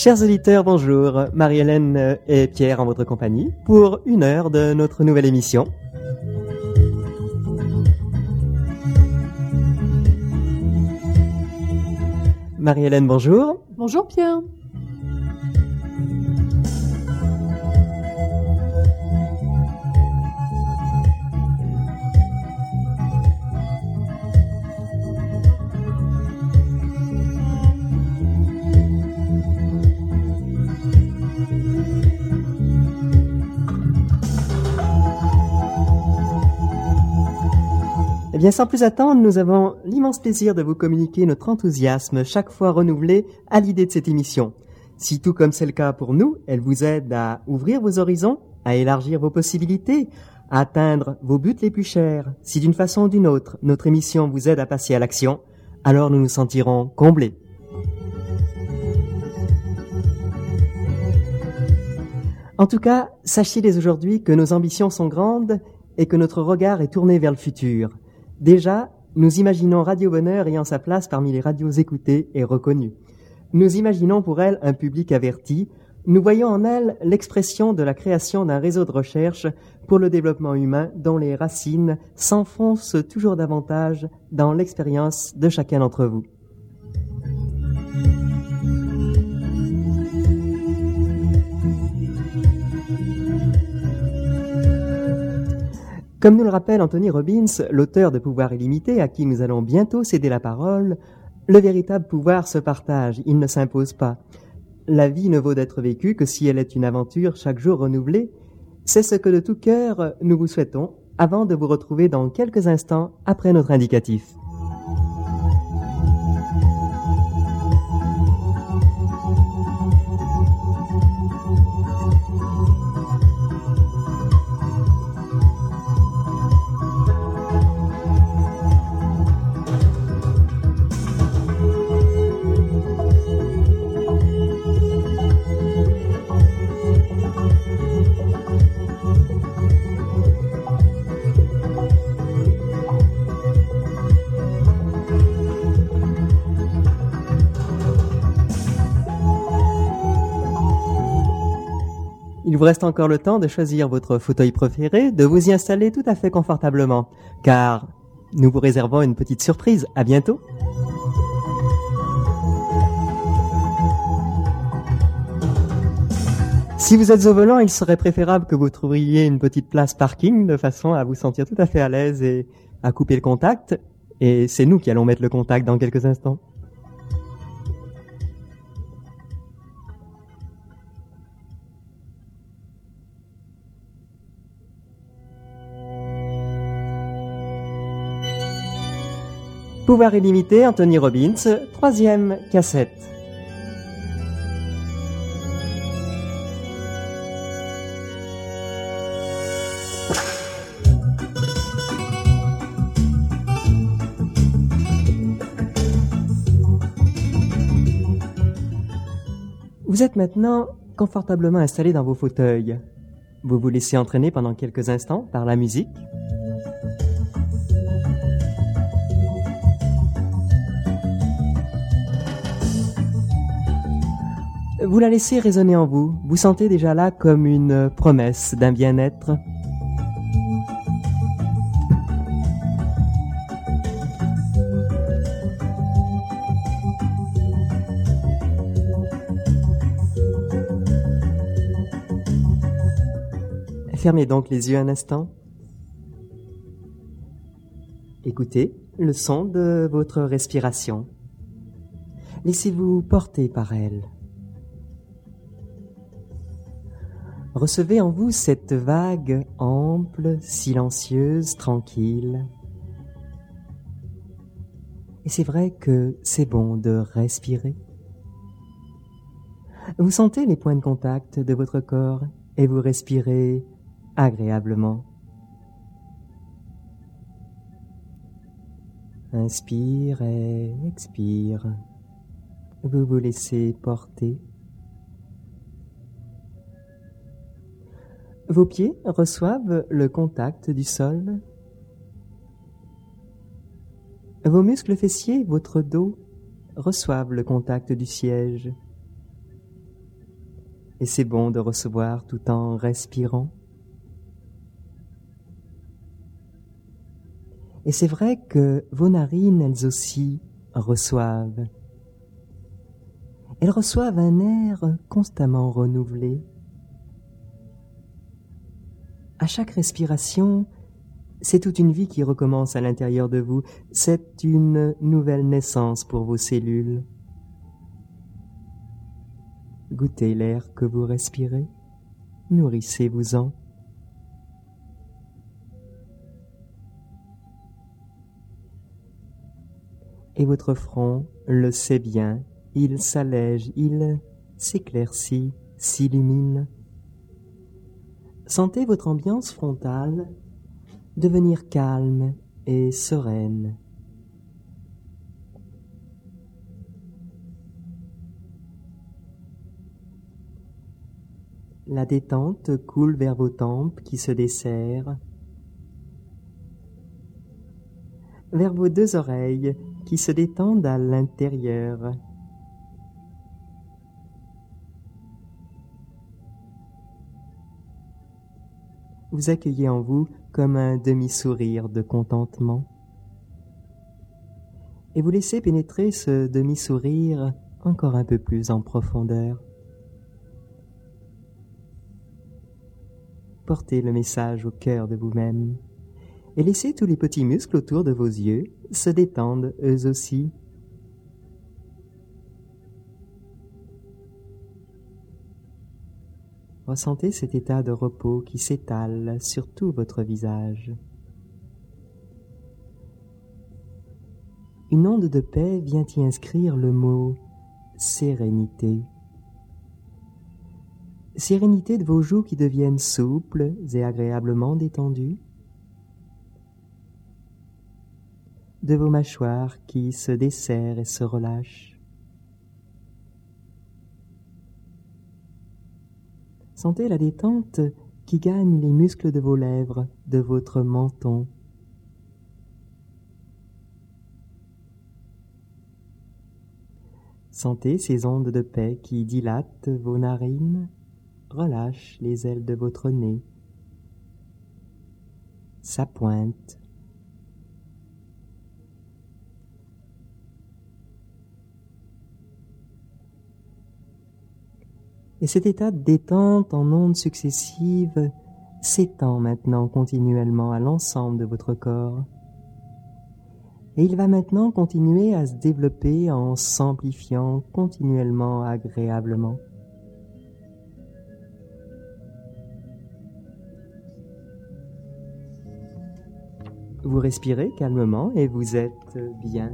Chers auditeurs, bonjour. Marie-Hélène et Pierre en votre compagnie pour 1 heure de notre nouvelle émission. Marie-Hélène, bonjour. Bonjour Pierre. Eh bien, sans plus attendre, nous avons l'immense plaisir de vous communiquer notre enthousiasme chaque fois renouvelé à l'idée de cette émission. Si tout comme c'est le cas pour nous, elle vous aide à ouvrir vos horizons, à élargir vos possibilités, à atteindre vos buts les plus chers, si d'une façon ou d'une autre, notre émission vous aide à passer à l'action, alors nous nous sentirons comblés. En tout cas, sachez dès aujourd'hui que nos ambitions sont grandes et que notre regard est tourné vers le futur. Déjà, nous imaginons Radio Bonheur ayant sa place parmi les radios écoutées et reconnues. Nous imaginons pour elle un public averti. Nous voyons en elle l'expression de la création d'un réseau de recherche pour le développement humain dont les racines s'enfoncent toujours davantage dans l'expérience de chacun d'entre vous. Comme nous le rappelle Anthony Robbins, l'auteur de Pouvoir illimité, à qui nous allons bientôt céder la parole, le véritable pouvoir se partage, il ne s'impose pas. La vie ne vaut d'être vécue que si elle est une aventure chaque jour renouvelée. C'est ce que de tout cœur nous vous souhaitons, avant de vous retrouver dans quelques instants après notre indicatif. Il vous reste encore le temps de choisir votre fauteuil préféré, de vous y installer tout à fait confortablement, car nous vous réservons une petite surprise. À bientôt. Si vous êtes au volant, il serait préférable que vous trouviez une petite place parking de façon à vous sentir tout à fait à l'aise et à couper le contact. Et c'est nous qui allons mettre le contact dans quelques instants. Pouvoir illimité, Anthony Robbins, 3e cassette. Vous êtes maintenant confortablement installé dans vos fauteuils. Vous vous laissez entraîner pendant quelques instants par la musique. Vous la laissez résonner en vous. Vous sentez déjà là comme une promesse d'un bien-être. Fermez donc les yeux un instant. Écoutez le son de votre respiration. Laissez-vous porter par elle. Recevez en vous cette vague ample, silencieuse, tranquille. Et c'est vrai que c'est bon de respirer. Vous sentez les points de contact de votre corps et vous respirez agréablement. Inspire et expire. Vous vous laissez porter. Vos pieds reçoivent le contact du sol. Vos muscles fessiers, votre dos, reçoivent le contact du siège. Et c'est bon de recevoir tout en respirant. Et c'est vrai que vos narines, elles aussi, reçoivent. Elles reçoivent un air constamment renouvelé. À chaque respiration, c'est toute une vie qui recommence à l'intérieur de vous. C'est une nouvelle naissance pour vos cellules. Goûtez l'air que vous respirez. Nourrissez-vous-en. Et votre front le sait bien, il s'allège, il s'éclaircit, s'illumine. Sentez votre ambiance frontale devenir calme et sereine. La détente coule vers vos tempes qui se desserrent, vers vos deux oreilles qui se détendent à l'intérieur. Vous accueillez en vous comme un demi-sourire de contentement. Et vous laissez pénétrer ce demi-sourire encore un peu plus en profondeur. Portez le message au cœur de vous-même et laissez tous les petits muscles autour de vos yeux se détendre eux aussi. Ressentez cet état de repos qui s'étale sur tout votre visage. Une onde de paix vient y inscrire le mot sérénité. Sérénité de vos joues qui deviennent souples et agréablement détendues, de vos mâchoires qui se desserrent et se relâchent. Sentez la détente qui gagne les muscles de vos lèvres, de votre menton. Sentez ces ondes de paix qui dilatent vos narines, relâchent les ailes de votre nez, sa pointe. Et cet état de détente en ondes successives s'étend maintenant continuellement à l'ensemble de votre corps. Et il va maintenant continuer à se développer en s'amplifiant continuellement agréablement. Vous respirez calmement et vous êtes bien.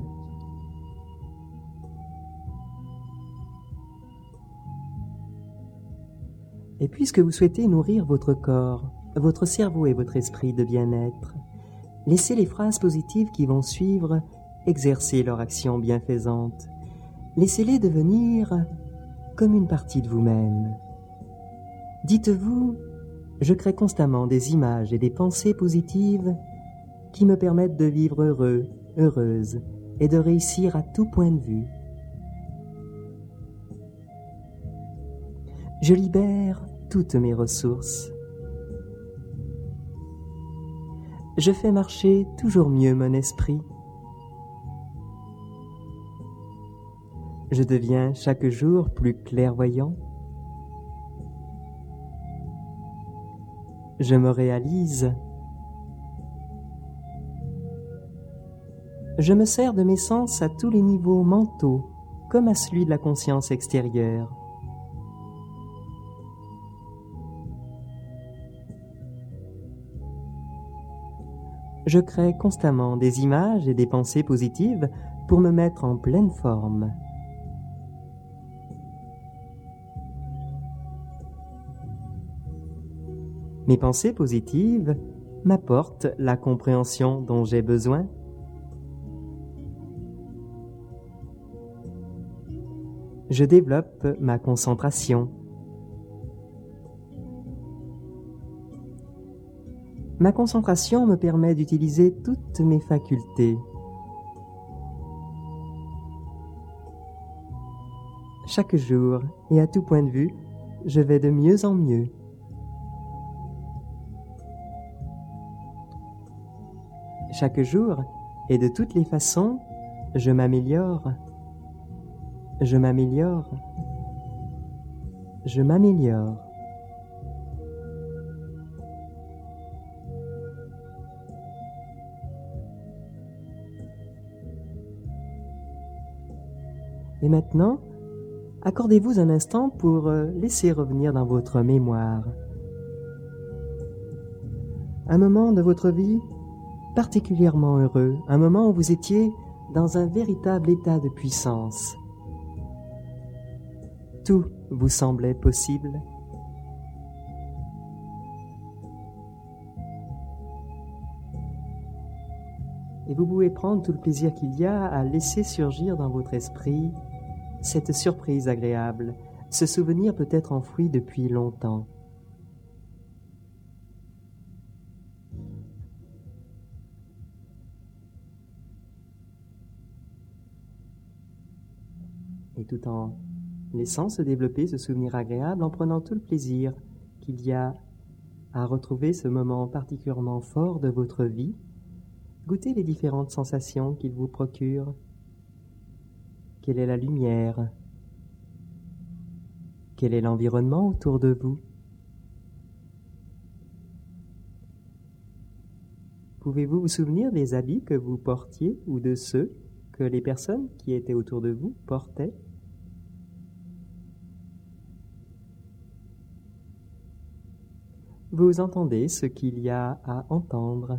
Et puisque vous souhaitez nourrir votre corps, votre cerveau et votre esprit de bien-être, laissez les phrases positives qui vont suivre exercer leur action bienfaisante. Laissez-les devenir comme une partie de vous-même. Dites-vous, je crée constamment des images et des pensées positives qui me permettent de vivre heureux, heureuse et de réussir à tout point de vue. Je libère toutes mes ressources. Je fais marcher toujours mieux mon esprit. Je deviens chaque jour plus clairvoyant. Je me réalise. Je me sers de mes sens à tous les niveaux mentaux, comme à celui de la conscience extérieure. Je crée constamment des images et des pensées positives pour me mettre en pleine forme. Mes pensées positives m'apportent la compréhension dont j'ai besoin. Je développe ma concentration. Ma concentration me permet d'utiliser toutes mes facultés. Chaque jour et à tout point de vue, je vais de mieux en mieux. Chaque jour, et de toutes les façons, je m'améliore, je m'améliore, je m'améliore. Et maintenant, accordez-vous un instant pour laisser revenir dans votre mémoire un moment de votre vie particulièrement heureux, un moment où vous étiez dans un véritable état de puissance. Tout vous semblait possible. Et vous pouvez prendre tout le plaisir qu'il y a à laisser surgir dans votre esprit cette surprise agréable, ce souvenir peut-être enfoui depuis longtemps. Et tout en laissant se développer ce souvenir agréable, en prenant tout le plaisir qu'il y a à retrouver ce moment particulièrement fort de votre vie, goûtez les différentes sensations qu'il vous procure. Quelle est la lumière? Quel est l'environnement autour de vous? Pouvez-vous vous souvenir des habits que vous portiez ou de ceux que les personnes qui étaient autour de vous portaient? Vous entendez ce qu'il y a à entendre.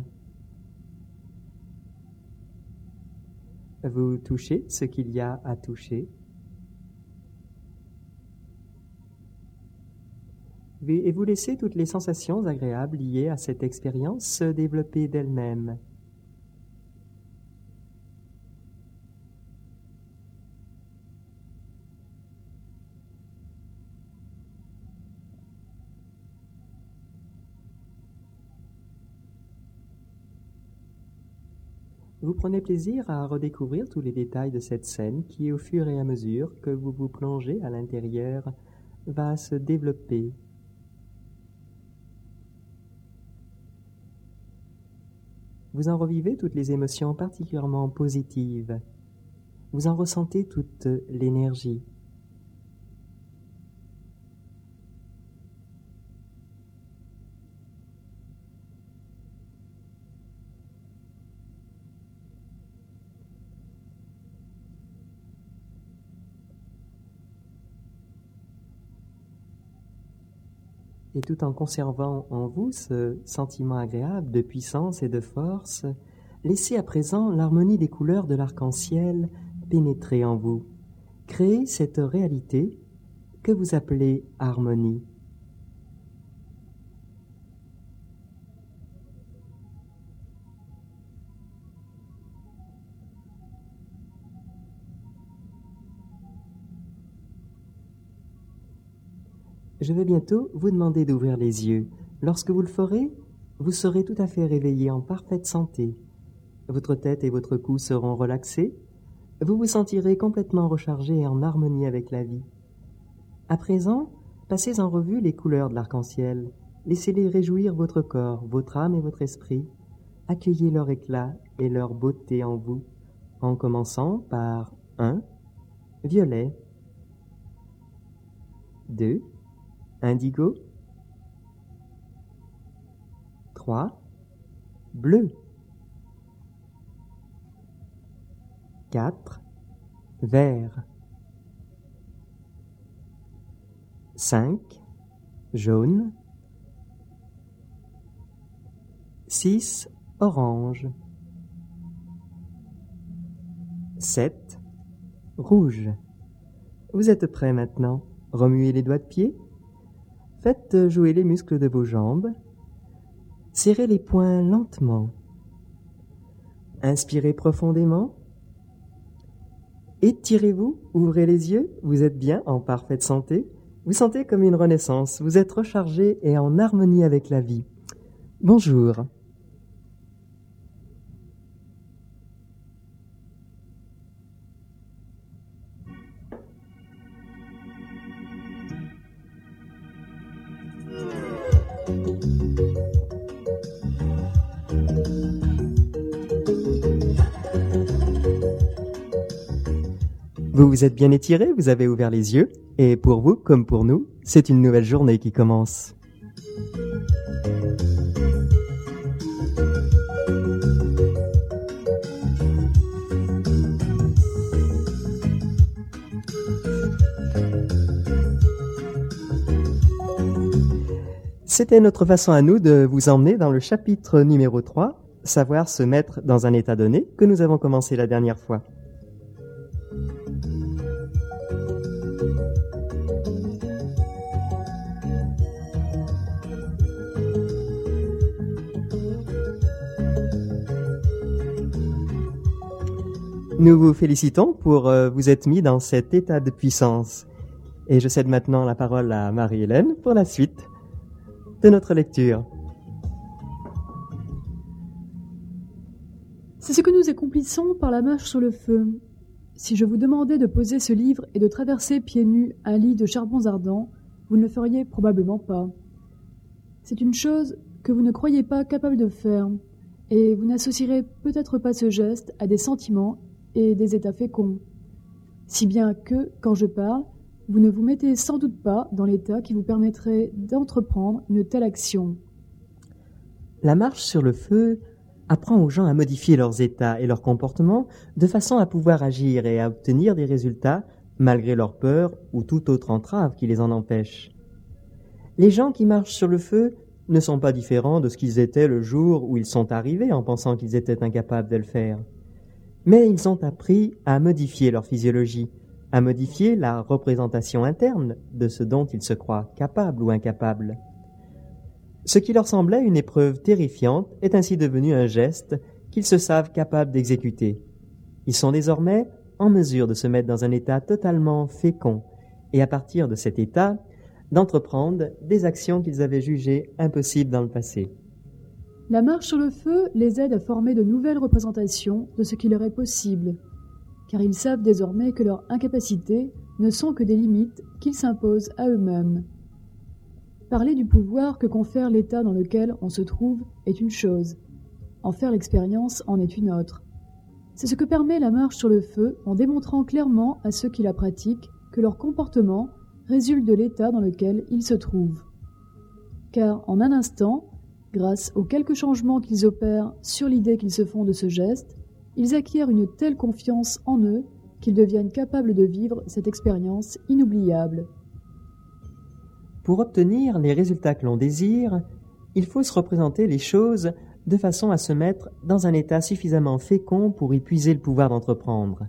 Vous touchez ce qu'il y a à toucher. Et vous laissez toutes les sensations agréables liées à cette expérience se développer d'elles-mêmes. Vous prenez plaisir à redécouvrir tous les détails de cette scène qui, au fur et à mesure que vous vous plongez à l'intérieur, va se développer. Vous en revivez toutes les émotions particulièrement positives. Vous en ressentez toute l'énergie. Et tout en conservant en vous ce sentiment agréable de puissance et de force, laissez à présent l'harmonie des couleurs de l'arc-en-ciel pénétrer en vous. Créez cette réalité que vous appelez harmonie. Je vais bientôt vous demander d'ouvrir les yeux. Lorsque vous le ferez, vous serez tout à fait réveillé en parfaite santé. Votre tête et votre cou seront relaxés. Vous vous sentirez complètement rechargé et en harmonie avec la vie. À présent, passez en revue les couleurs de l'arc-en-ciel. Laissez-les réjouir votre corps, votre âme et votre esprit. Accueillez leur éclat et leur beauté en vous, en commençant par 1. Violet. 2. Indigo. 3. Bleu. 4. Vert. 5. Jaune. 6. Orange. 7. Rouge. Vous êtes prêts maintenant? Remuez les doigts de pied. Faites jouer les muscles de vos jambes. Serrez les poings lentement. Inspirez profondément. Étirez-vous, ouvrez les yeux. Vous êtes bien en parfaite santé. Vous sentez comme une renaissance. Vous êtes rechargé et en harmonie avec la vie. Bonjour. Vous vous êtes bien étiré, vous avez ouvert les yeux, et pour vous, comme pour nous, c'est une nouvelle journée qui commence. C'était notre façon à nous de vous emmener dans le chapitre numéro 3, savoir se mettre dans un état donné, que nous avons commencé la dernière fois. Nous vous félicitons pour vous être mis dans cet état de puissance. Et je cède maintenant la parole à Marie-Hélène pour la suite de notre lecture. C'est ce que nous accomplissons par la marche sur le feu. Si je vous demandais de poser ce livre et de traverser pieds nus un lit de charbons ardents, vous ne le feriez probablement pas. C'est une chose que vous ne croyez pas capable de faire, et vous n'associerez peut-être pas ce geste à des sentiments et des états féconds. Si bien que, quand je parle, vous ne vous mettez sans doute pas dans l'état qui vous permettrait d'entreprendre une telle action. La marche sur le feu apprend aux gens à modifier leurs états et leurs comportements de façon à pouvoir agir et à obtenir des résultats malgré leur peur ou toute autre entrave qui les en empêche. Les gens qui marchent sur le feu ne sont pas différents de ce qu'ils étaient le jour où ils sont arrivés en pensant qu'ils étaient incapables de le faire. Mais ils ont appris à modifier leur physiologie, à modifier la représentation interne de ce dont ils se croient capables ou incapables. Ce qui leur semblait une épreuve terrifiante est ainsi devenu un geste qu'ils se savent capables d'exécuter. Ils sont désormais en mesure de se mettre dans un état totalement fécond et à partir de cet état, d'entreprendre des actions qu'ils avaient jugées impossibles dans le passé. La marche sur le feu les aide à former de nouvelles représentations de ce qui leur est possible, car ils savent désormais que leurs incapacités ne sont que des limites qu'ils s'imposent à eux-mêmes. Parler du pouvoir que confère l'état dans lequel on se trouve est une chose, en faire l'expérience en est une autre. C'est ce que permet la marche sur le feu en démontrant clairement à ceux qui la pratiquent que leur comportement résulte de l'état dans lequel ils se trouvent. Car en un instant, grâce aux quelques changements qu'ils opèrent sur l'idée qu'ils se font de ce geste, ils acquièrent une telle confiance en eux qu'ils deviennent capables de vivre cette expérience inoubliable. Pour obtenir les résultats que l'on désire, il faut se représenter les choses de façon à se mettre dans un état suffisamment fécond pour y puiser le pouvoir d'entreprendre.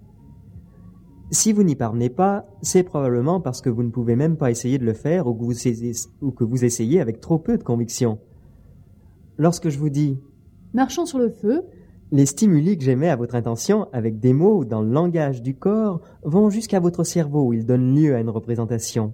Si vous n'y parvenez pas, c'est probablement parce que vous ne pouvez même pas essayer de le faire ou que vous essayez avec trop peu de conviction. Lorsque je vous dis « Marchons sur le feu », les stimuli que j'émets à votre intention avec des mots dans le langage du corps vont jusqu'à votre cerveau où ils donnent lieu à une représentation.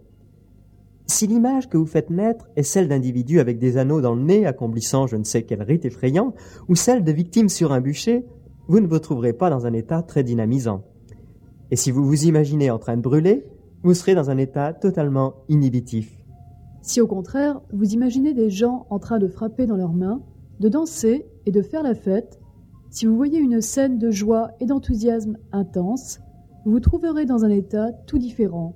Si l'image que vous faites naître est celle d'individus avec des anneaux dans le nez accomplissant je ne sais quel rite effrayant ou celle de victimes sur un bûcher, vous ne vous trouverez pas dans un état très dynamisant. Et si vous vous imaginez en train de brûler, vous serez dans un état totalement inhibitif. Si au contraire, vous imaginez des gens en train de frapper dans leurs mains, de danser et de faire la fête, si vous voyez une scène de joie et d'enthousiasme intense, vous vous trouverez dans un état tout différent.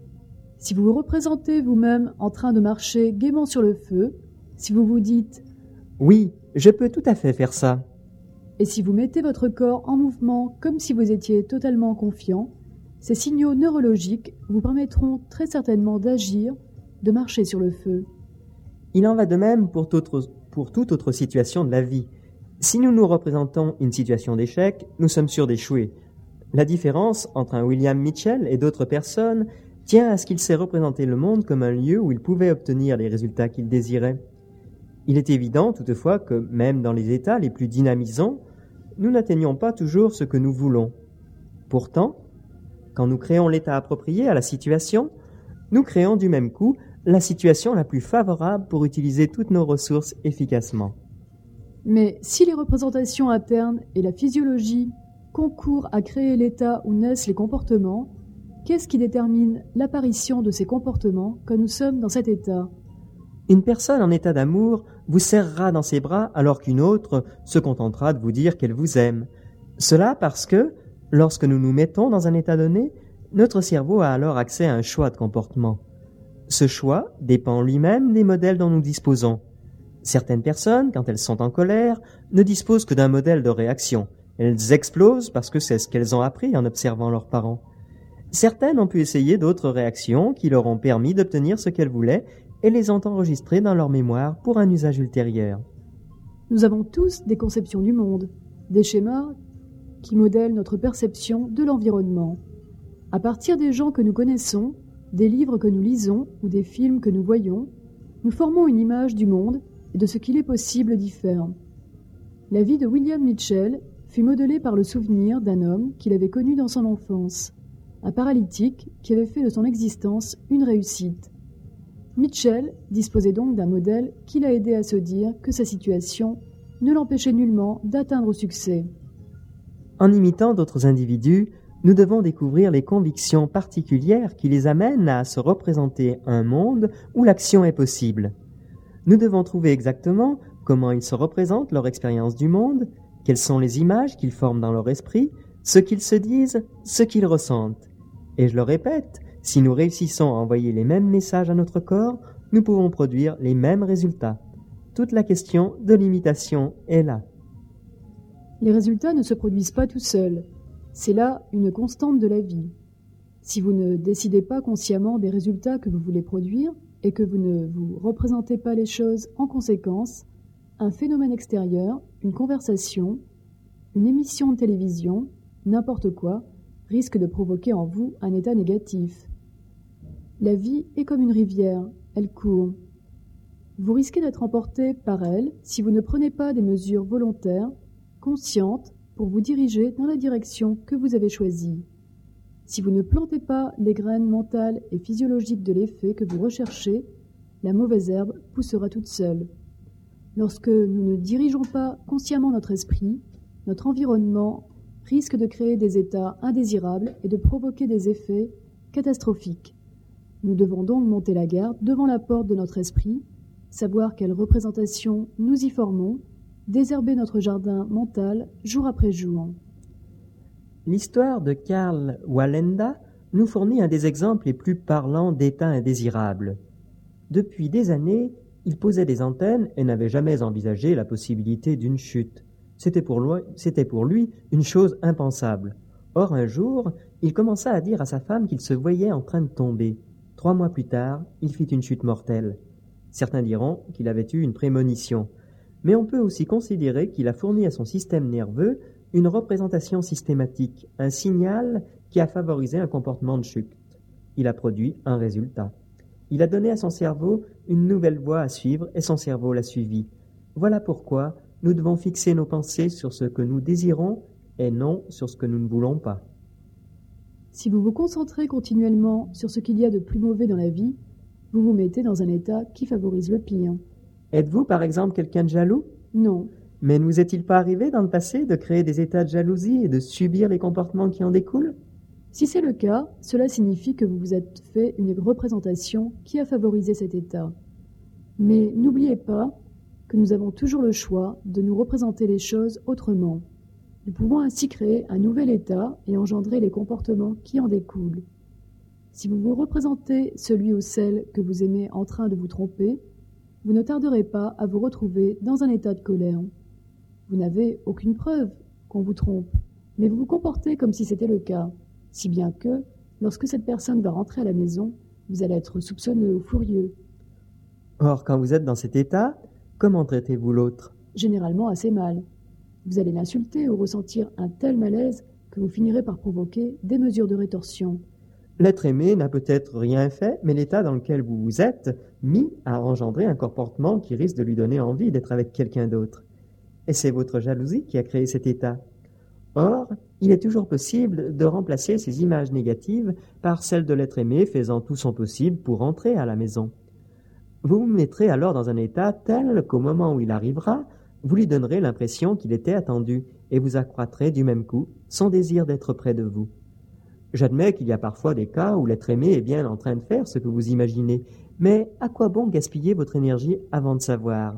Si vous vous représentez vous-même en train de marcher gaiement sur le feu, si vous vous dites « Oui, je peux tout à fait faire ça », et si vous mettez votre corps en mouvement comme si vous étiez totalement confiant, ces signaux neurologiques vous permettront très certainement d'agir, de marcher sur le feu. Il en va de même pour toute autre situation de la vie. Si nous nous représentons une situation d'échec, nous sommes sûrs d'échouer. La différence entre un William Mitchell et d'autres personnes tient à ce qu'il s'est représenté le monde comme un lieu où il pouvait obtenir les résultats qu'il désirait. Il est évident toutefois que même dans les états les plus dynamisants, nous n'atteignons pas toujours ce que nous voulons. Pourtant, quand nous créons l'état approprié à la situation, nous créons du même coup la situation la plus favorable pour utiliser toutes nos ressources efficacement. Mais si les représentations internes et la physiologie concourent à créer l'état où naissent les comportements, qu'est-ce qui détermine l'apparition de ces comportements quand nous sommes dans cet état ? Une personne en état d'amour vous serrera dans ses bras alors qu'une autre se contentera de vous dire qu'elle vous aime. Cela parce que, lorsque nous nous mettons dans un état donné, Notre cerveau a alors accès à un choix de comportement. Ce choix dépend lui-même des modèles dont nous disposons. Certaines personnes, quand elles sont en colère, ne disposent que d'un modèle de réaction. Elles explosent parce que c'est ce qu'elles ont appris en observant leurs parents. Certaines ont pu essayer d'autres réactions qui leur ont permis d'obtenir ce qu'elles voulaient et les ont enregistrées dans leur mémoire pour un usage ultérieur. Nous avons tous des conceptions du monde, des schémas qui modèlent notre perception de l'environnement. À partir des gens que nous connaissons, des livres que nous lisons ou des films que nous voyons, nous formons une image du monde et de ce qu'il est possible d'y faire. La vie de William Mitchell fut modelée par le souvenir d'un homme qu'il avait connu dans son enfance, un paralytique qui avait fait de son existence une réussite. Mitchell disposait donc d'un modèle qui l'a aidé à se dire que sa situation ne l'empêchait nullement d'atteindre au succès. En imitant d'autres individus, nous devons découvrir les convictions particulières qui les amènent à se représenter un monde où l'action est possible. Nous devons trouver exactement comment ils se représentent leur expérience du monde, quelles sont les images qu'ils forment dans leur esprit, ce qu'ils se disent, ce qu'ils ressentent. Et je le répète, si nous réussissons à envoyer les mêmes messages à notre corps, nous pouvons produire les mêmes résultats. Toute la question de l'imitation est là. Les résultats ne se produisent pas tout seuls. C'est là une constante de la vie. Si vous ne décidez pas consciemment des résultats que vous voulez produire et que vous ne vous représentez pas les choses en conséquence, un phénomène extérieur, une conversation, une émission de télévision, n'importe quoi, risque de provoquer en vous un état négatif. La vie est comme une rivière, elle court. Vous risquez d'être emporté par elle si vous ne prenez pas des mesures volontaires, conscientes, pour vous diriger dans la direction que vous avez choisie. Si vous ne plantez pas les graines mentales et physiologiques de l'effet que vous recherchez, la mauvaise herbe poussera toute seule. Lorsque nous ne dirigeons pas consciemment notre esprit, notre environnement risque de créer des états indésirables et de provoquer des effets catastrophiques. Nous devons donc monter la garde devant la porte de notre esprit, savoir quelle représentation nous y formons, désherber notre jardin mental jour après jour. L'histoire de Karl Wallenda nous fournit un des exemples les plus parlants d'états indésirables. Depuis des années, il posait des antennes et n'avait jamais envisagé la possibilité d'une chute. C'était pour lui une chose impensable. Or, un jour, il commença à dire à sa femme qu'il se voyait en train de tomber. 3 mois plus tard, il fit une chute mortelle. Certains diront qu'il avait eu une prémonition. Mais on peut aussi considérer qu'il a fourni à son système nerveux une représentation systématique, un signal qui a favorisé un comportement de chute. Il a produit un résultat. Il a donné à son cerveau une nouvelle voie à suivre et son cerveau l'a suivi. Voilà pourquoi nous devons fixer nos pensées sur ce que nous désirons et non sur ce que nous ne voulons pas. Si vous vous concentrez continuellement sur ce qu'il y a de plus mauvais dans la vie, vous vous mettez dans un état qui favorise le pire. Êtes-vous par exemple quelqu'un de jaloux? Non. Mais ne vous est-il pas arrivé dans le passé de créer des états de jalousie et de subir les comportements qui en découlent? Si c'est le cas, cela signifie que vous vous êtes fait une représentation qui a favorisé cet état. Mais n'oubliez pas que nous avons toujours le choix de nous représenter les choses autrement. Nous pouvons ainsi créer un nouvel état et engendrer les comportements qui en découlent. Si vous vous représentez celui ou celle que vous aimez en train de vous tromper, vous ne tarderez pas à vous retrouver dans un état de colère. Vous n'avez aucune preuve qu'on vous trompe, mais vous vous comportez comme si c'était le cas, si bien que, lorsque cette personne va rentrer à la maison, vous allez être soupçonneux ou furieux. Or, quand vous êtes dans cet état, comment traitez-vous l'autre? Généralement assez mal. Vous allez l'insulter ou ressentir un tel malaise que vous finirez par provoquer des mesures de rétorsion. L'être aimé n'a peut-être rien fait, mais l'état dans lequel vous vous êtes mis a engendré un comportement qui risque de lui donner envie d'être avec quelqu'un d'autre. Et c'est votre jalousie qui a créé cet état. Or, il est toujours possible de remplacer ces images négatives par celles de l'être aimé faisant tout son possible pour entrer à la maison. Vous vous mettrez alors dans un état tel qu'au moment où il arrivera, vous lui donnerez l'impression qu'il était attendu et vous accroîtrez du même coup son désir d'être près de vous. J'admets qu'il y a parfois des cas où l'être aimé est bien en train de faire ce que vous imaginez, mais à quoi bon gaspiller votre énergie avant de savoir?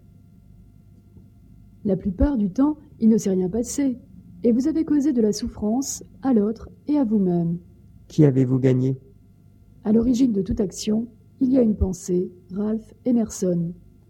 La plupart du temps, il ne s'est rien passé, et vous avez causé de la souffrance à l'autre et à vous-même. Qui avez-vous gagné? À l'origine de toute action, il y a une pensée, Ralph Emerson.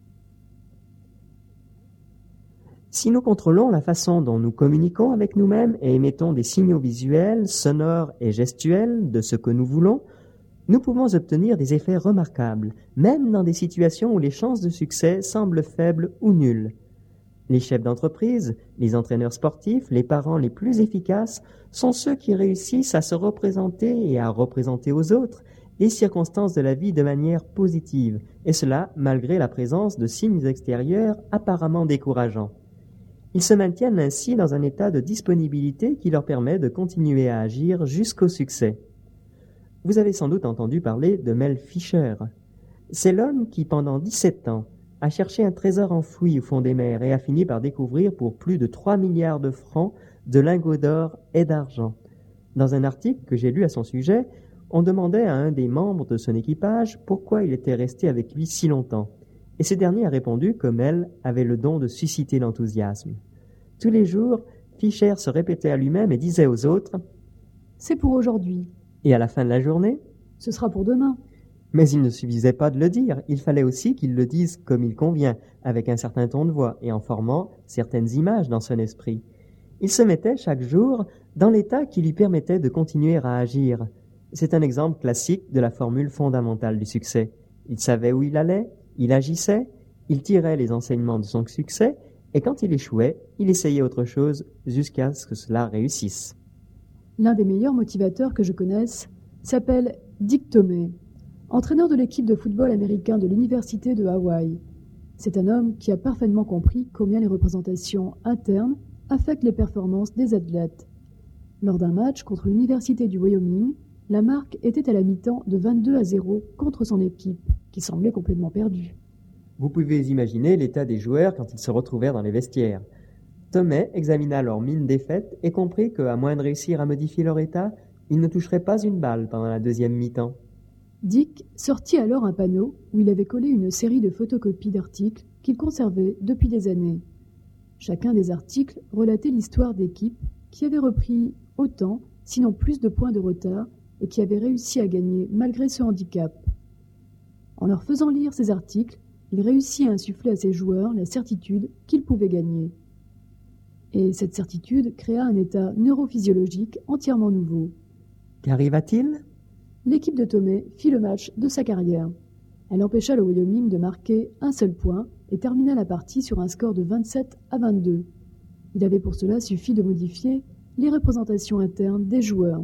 Si nous contrôlons la façon dont nous communiquons avec nous-mêmes et émettons des signaux visuels, sonores et gestuels de ce que nous voulons, nous pouvons obtenir des effets remarquables, même dans des situations où les chances de succès semblent faibles ou nulles. Les chefs d'entreprise, les entraîneurs sportifs, les parents les plus efficaces sont ceux qui réussissent à se représenter et à représenter aux autres les circonstances de la vie de manière positive, et cela malgré la présence de signes extérieurs apparemment décourageants. Ils se maintiennent ainsi dans un état de disponibilité qui leur permet de continuer à agir jusqu'au succès. Vous avez sans doute entendu parler de Mel Fisher. C'est l'homme qui, pendant 17 ans, a cherché un trésor enfoui au fond des mers et a fini par découvrir pour plus de 3 milliards de francs de lingots d'or et d'argent. Dans un article que j'ai lu à son sujet, on demandait à un des membres de son équipage pourquoi il était resté avec lui si longtemps. Et ce dernier a répondu que Mel avait le don de susciter l'enthousiasme. Tous les jours, Fisher se répétait à lui-même et disait aux autres « C'est pour aujourd'hui. » Et à la fin de la journée, « Ce sera pour demain. » Mais il ne suffisait pas de le dire, il fallait aussi qu'il le dise comme il convient, avec un certain ton de voix et en formant certaines images dans son esprit. Il se mettait chaque jour dans l'état qui lui permettait de continuer à agir. C'est un exemple classique de la formule fondamentale du succès. Il savait où il allait, il agissait, il tirait les enseignements de son succès, et quand il échouait, il essayait autre chose jusqu'à ce que cela réussisse. L'un des meilleurs motivateurs que je connaisse s'appelle Dick Tomey, entraîneur de l'équipe de football américain de l'université de Hawaï. C'est un homme qui a parfaitement compris combien les représentations internes affectent les performances des athlètes. Lors d'un match contre l'université du Wyoming, la marque était à la mi-temps de 22-0 contre son équipe, qui semblait complètement perdue. Vous pouvez imaginer l'état des joueurs quand ils se retrouvèrent dans les vestiaires. Tomey examina leur mine défaite et comprit qu'à moins de réussir à modifier leur état, ils ne toucheraient pas une balle pendant la deuxième mi-temps. Dick sortit alors un panneau où il avait collé une série de photocopies d'articles qu'il conservait depuis des années. Chacun des articles relatait l'histoire d'équipes qui avaient repris autant, sinon plus de points de retard et qui avaient réussi à gagner malgré ce handicap. En leur faisant lire ces articles, il réussit à insuffler à ses joueurs la certitude qu'ils pouvaient gagner. Et cette certitude créa un état neurophysiologique entièrement nouveau. Qu'arriva-t-il ? L'équipe de Tomey fit le match de sa carrière. Elle empêcha le Wyoming de marquer un seul point et termina la partie sur un score de 27-22. Il avait pour cela suffi de modifier les représentations internes des joueurs.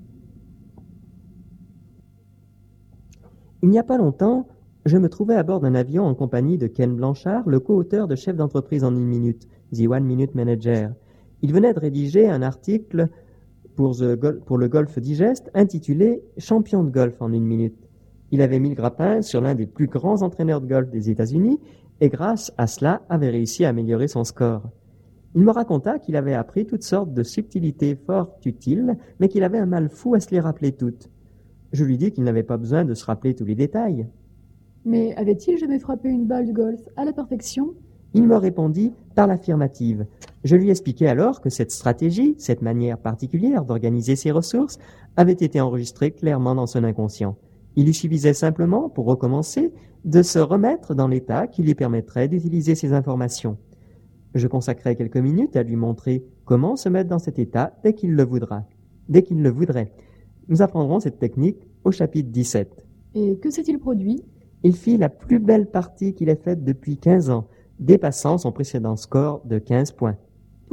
Il n'y a pas longtemps, je me trouvais à bord d'un avion en compagnie de Ken Blanchard, le co-auteur de Chef d'entreprise en 1 minute, The 1 Minute Manager. Il venait de rédiger un article pour le Golf Digest intitulé « Champion de golf en 1 minute ». Il avait mis le grappin sur l'un des plus grands entraîneurs de golf des États-Unis et grâce à cela avait réussi à améliorer son score. Il me raconta qu'il avait appris toutes sortes de subtilités fort utiles, mais qu'il avait un mal fou à se les rappeler toutes. Je lui dis qu'il n'avait pas besoin de se rappeler tous les détails. Mais avait-il jamais frappé une balle de golf à la perfection ? Il me répondit par l'affirmative. Je lui expliquai alors que cette stratégie, cette manière particulière d'organiser ses ressources, avait été enregistrée clairement dans son inconscient. Il lui suffisait simplement, pour recommencer, de se remettre dans l'état qui lui permettrait d'utiliser ces informations. Je consacrai quelques minutes à lui montrer comment se mettre dans cet état dès qu'il le voudrait. Nous apprendrons cette technique au chapitre 17. Et que s'est-il produit ? Il fit la plus belle partie qu'il ait faite depuis 15 ans, dépassant son précédent score de 15 points. Pourquoi ?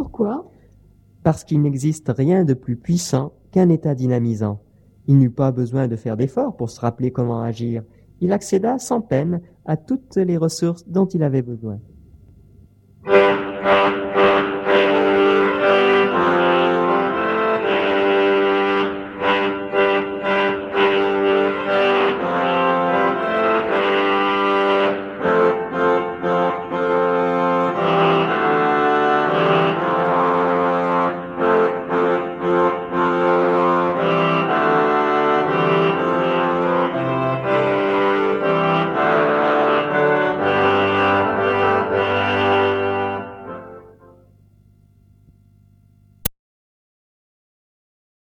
Parce qu'il n'existe rien de plus puissant qu'un état dynamisant. Il n'eut pas besoin de faire d'efforts pour se rappeler comment agir. Il accéda sans peine à toutes les ressources dont il avait besoin.